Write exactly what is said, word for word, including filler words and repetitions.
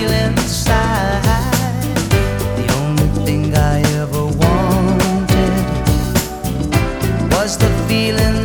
feel inside. The only thing I ever wanted was the feeling